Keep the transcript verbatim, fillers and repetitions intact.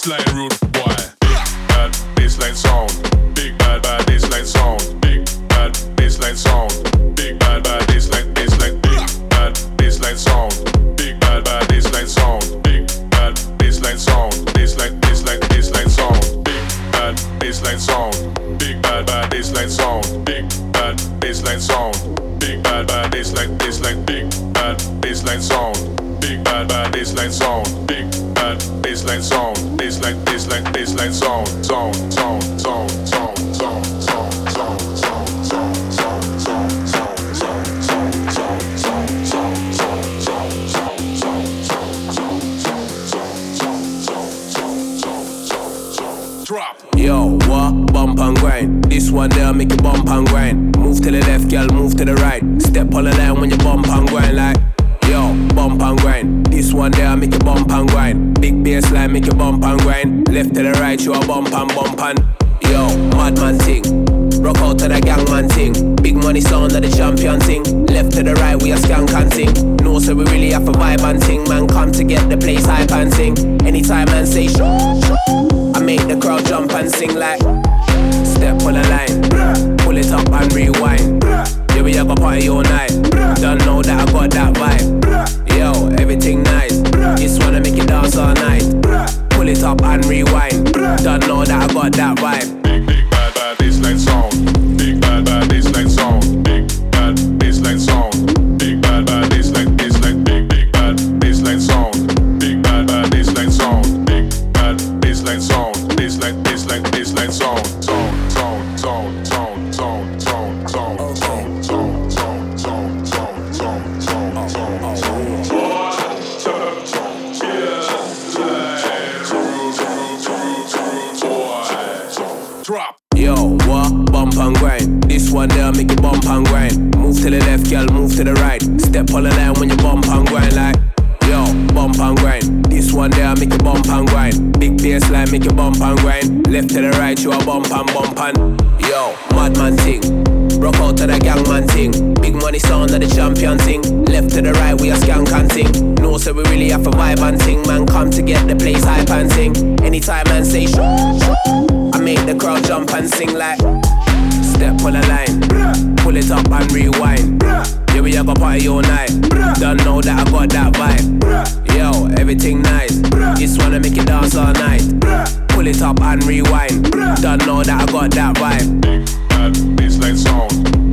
bassline rude boy. Big bad bassline sound. Big bad bad bassline sound. Big bad bassline sound. Big bad bad bassline bassline. Big bad bassline sound. Big bad bad bassline sound. Big bad bassline sound. Bassline bassline bassline sound. Big bad bassline sound. Big bad bad bassline sound. Big bad bassline sound. Big bad bad bassline bassline. Big bad bassline sound. Big bad bad bassline sound. Big bad bassline sound. Bassline bassline bassline sound. Sound sound sound sound sound sound sound sound sound sound sound drop. Yo, what? Bump and grind. This one there make you bump and grind. Move to the left, girl, move to the right. Step on the line when you bump and grind like. Yo, bump and grind. This one there make you bump and grind. Big bass line make you bump and grind. Left to the right, you a bump and bump and. Yo, madman ting. Rock out to the gang man ting. Big money sound of the champion ting. Left to the right, we a skank and ting. No, so we really have a vibe and ting. Man, come to get the place hype and sing. Anytime man say shoo, shoo, I make the crowd jump and sing like. Step on the line, pull it up and rewind. Yeah, we have a party all night. Don't know that I got that vibe. Yo, everything nice. Just wanna make you dance all night. Pull it up and rewind. Don't know that I got that vibe. Big big bad bad bassline sound. Big bad bad bassline sound. Big bad bassline sound. Big bad bad bassline bassline. Big big bad bassline sound. Big bad bad bassline sound. Big bad bassline sound. Bassline bassline bassline sound. Sound sound sound sound sound sound sound sound sound sound sound sound sound sound sound sound. Drop. Yo, what? Bump and grind. This one there make you bump and grind. Move to the left, girl, move to the right. Step on the line when you bump and grind like. Yo, bump and grind. This one there make you bump and grind. Big bass line make you bump and grind. Left to the right, you a bump and bump and. Yo, madman ting. Rock out to the gang man ting. Big money sound of the champion ting. Left to the right, we a skank and ting. No, so we really have a vibe and ting. Man, come to get the place hype and sing. Anytime man say shoo, shoo, I make the crowd jump and sing like. Step on the line, pull it up and rewind. Yeah, we have a party all night. Don't know that I got that vibe. Yo, everything nice. Just wanna make you dance all night. Pull it up and rewind. Don't know that I got that vibe. Big bad bassline sound.